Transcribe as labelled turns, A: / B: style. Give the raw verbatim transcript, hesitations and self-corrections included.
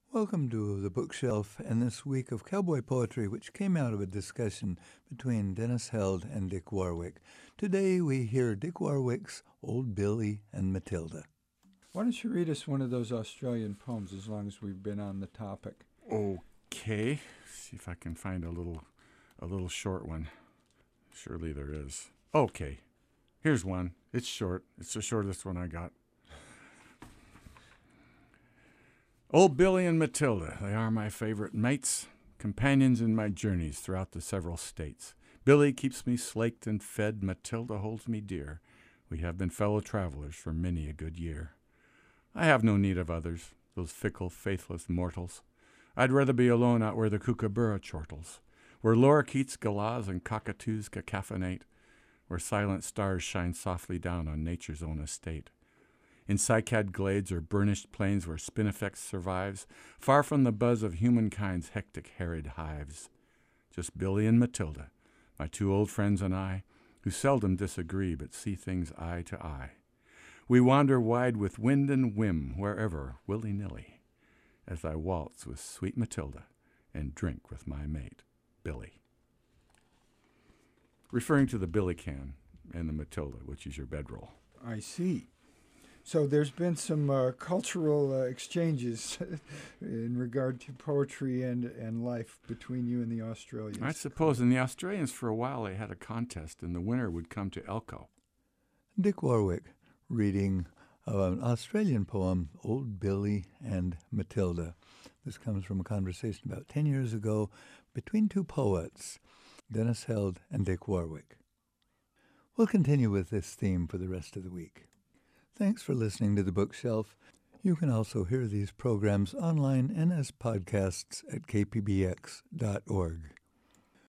A: Welcome to The Bookshelf and this week of cowboy poetry, which came out of a discussion between Dennis Held and Dick Warwick. Today we hear Dick Warwick's Old Billy and Matilda.
B: Why don't you read us one of those Australian poems as long as we've been on the topic?
C: Okay. See if I can find a little a little short one. Surely there is. Okay. Here's one. It's short. It's the shortest one I got. Old Billy and Matilda, they are my favorite mates, companions in my journeys throughout the several states. Billy keeps me slaked and fed, Matilda holds me dear. We have been fellow travelers for many a good year. I have no need of others, those fickle, faithless mortals. I'd rather be alone out where the kookaburra chortles, where lorikeets, galahs, and cockatoos cacophonate, where silent stars shine softly down on nature's own estate. In cycad glades or burnished plains where spinifex survives, far from the buzz of humankind's hectic harried hives. Just Billy and Matilda, my two old friends and I, who seldom disagree but see things eye to eye. We wander wide with wind and whim wherever, willy-nilly, as I waltz with sweet Matilda and drink with my mate, Billy. Referring to the Billy can and the Matilda, which is your bedroll.
B: I see. So there's been some uh, cultural uh, exchanges in regard to poetry and, and life between you and the Australians.
C: I suppose. And the Australians, for a while, they had a contest, and the winner would come to Elko.
A: Dick Warwick reading an Australian poem, Old Billy and Matilda. This comes from a conversation about ten years ago between two poets, Dennis Held and Dick Warwick. We'll continue with this theme for the rest of the week. Thanks for listening to The Bookshelf. You can also hear these programs online and as podcasts at k p b x dot org.